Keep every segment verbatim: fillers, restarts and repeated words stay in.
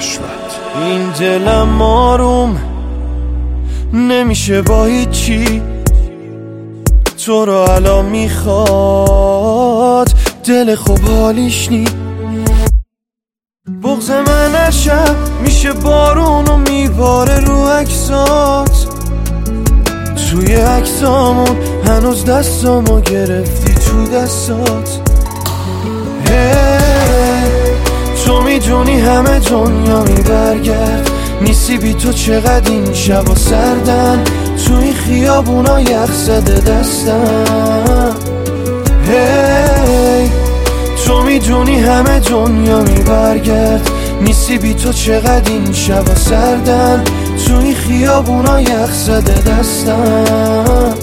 نشود. این دلم آروم نمیشه با هیچی، تو رو الان میخواد دل خوب حالیش نی. بغض من هر شب میشه بارون و میباره رو عکسات، توی عکسامون هنوز دستامو گرفتی تو دستات. تو میدونی همه دنیا میبرگرد، نیستی بی تو چقدر این شبا سردن، تو این خیابونا یخ زده دستم. هی تو میدونی همه دنیا میبرگرد، نیستی بی تو چقدر این شبا سردن، تو این خیابونا یخ زده دستم.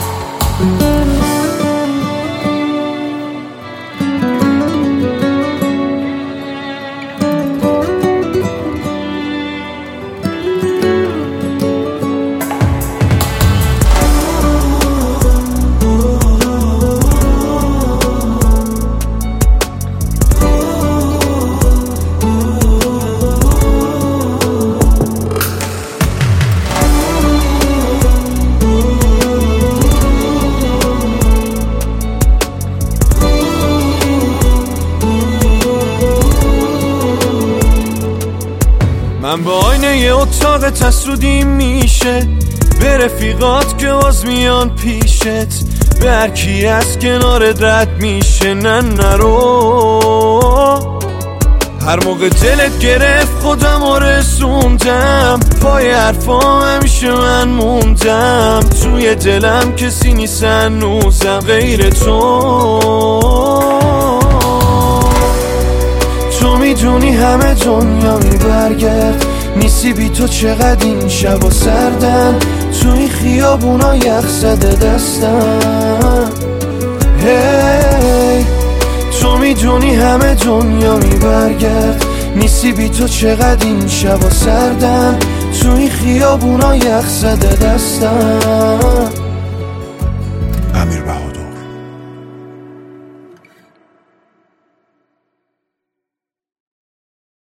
من با آینه یه اتاق تسودی میشه، به رفیقات که باز میان پیشت، به هر کی از کنارت رد میشه نه نرو. هر موقع دلت گرفت خودم رو رسوندم، پای حرفام همیشه من موندم، توی دلم کسی نیست هنوزم غیر تو. تو میدونی همه دنیا میبرگرد، نیستی بی تو چقدر این شبا سردن، تو این خیابونا یخ زده دستم. هی تو میدونی همه دنیا میبرگرد، نیستی بی تو چقدر این شبا سردن، تو این خیابونا یخ زده دستم. امیر بهادر.